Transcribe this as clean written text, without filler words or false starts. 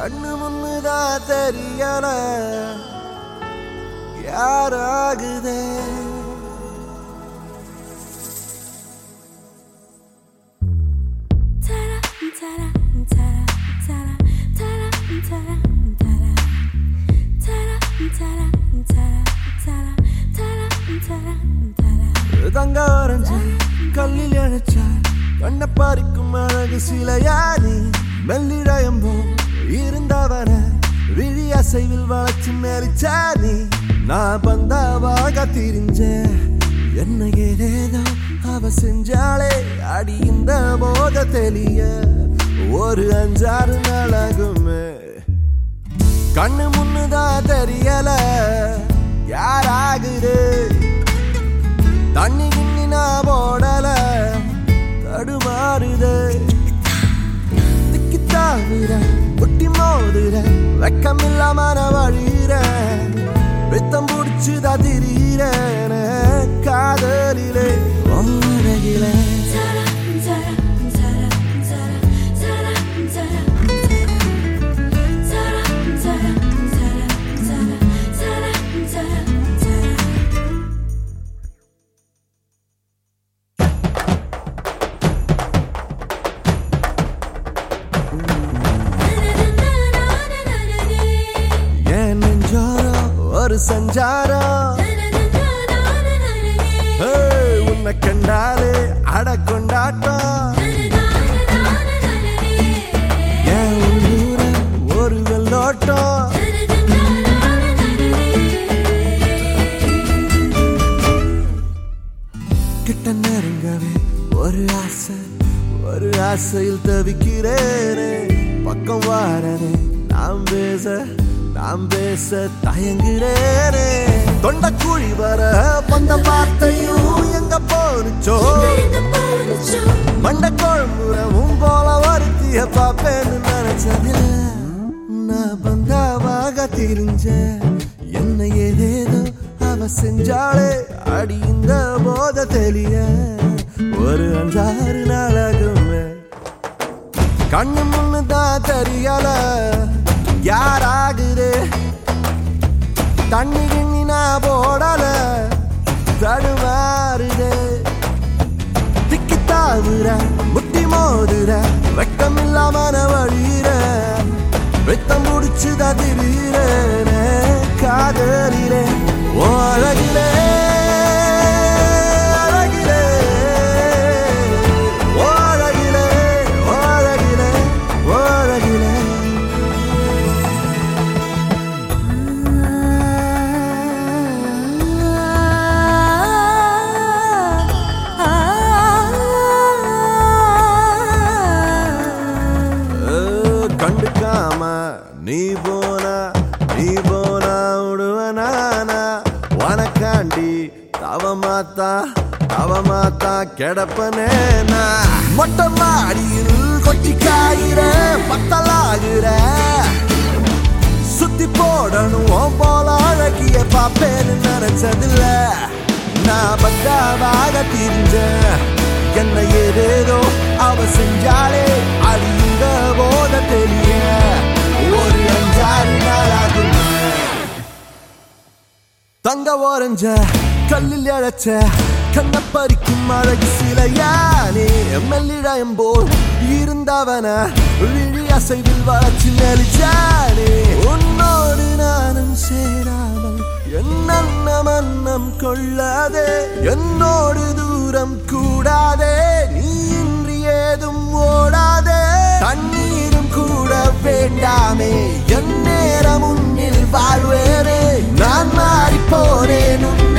கண்ணு முன்னுதான் தெரியல யாராகுதே தங்க வரைஞ்ச கல்லில் அழைச்ச கண்ண பறிக்கும் அழகு சிலையானி மெல்லிடயம்போ இருந்தவன விழி அசைவில் வளர்ச்சி மேலிச்சானி நான் பந்தாவாக திரிஞ்ச என்ன ஏதேதோ அவ செஞ்சாலே அடி இந்த போத தெளிய ஒரு 5-6 நாளாகுமே கண்ணு முன்னுதான் தெரியல யாராகுது தண்ணி கிண்ணி நான் போடல தடுமாறுதே திக்கி தாவுற ஒட்டி மோதுற வெக்கமில்லாம வழிற வெத்தம் புடிச்சுதா திரியிற காதலிலே ஒன்றகில ஒரு சஞ்சாரம் உன்னை கண்டாலே அட கொண்டாட்டம் என் உள்ளூர ஒரு வெள்ளோட்டம் கிட்ட நெருங்கவே ஒரு ஆசையில் தவிக்கிறேனே பக்கம் வாரனே நாம் பேச தயங்குறேனே தொண்ட குழி வர வந்த வார்த்தையும் எங்க போனுச்சோ மண்ட குழம்புறவும் போல வருத்திய பாப்பேன்னு நினைச்சதில்ல நான் பந்தாவாக திரிஞ்ச என்ன ஏதேதோ அவ செஞ்சாலே அடி இந்த போத தெளிய ஒரு 5-6 நாளாகுமே கண்ணு முன்னுதான் தெரியல யாராகுது தண்ணி கிண்ணி நான் போடல தடுமாறுதே திக்கி தாவுற முட்டி மோதுற வெக்கமில்லாம வழிற வெத்தம் முடிச்சுதா திரியிற காதலிலே ஓ அழகிலே கண்டுக்காம நீ போனா விடுவனானா உனக்காண்டி தவமாத்தா கிடப்பனேனா மொட்டை மாடியில் கொட்டி காயிற பத்தலாகிற சுத்தி போடணும் போல அழகிய பாப்பேன்னு நினைச்சதில்ல நான் பந்தாவாக திரிஞ்ச என்ன ஏதேதோ அவ செஞ்சாலே அழிந்த போத தெரிய ஒரு 5-6 நாளாகும் தங்க ஓரஞ்ச கல்லில் அழைச்ச கண்ண பறிக்கும் அழகு சிலையானே மெல்லிடயம் போல் இருந்தவன விழி அசைவில் வளர்ச்சி நெளிச்சானே உன்னோடு நானும் சேராமல் என்ன மன்னம் கொள்ளாதே என்னோடு தூரம் கூடாதே நீ இன்றி ஏதும் ஓடாதே தண்ணீரும் கூட வேண்டாமே என் நேரம் உன்னில் வாழ்வேனே நான் மாறி போனேன்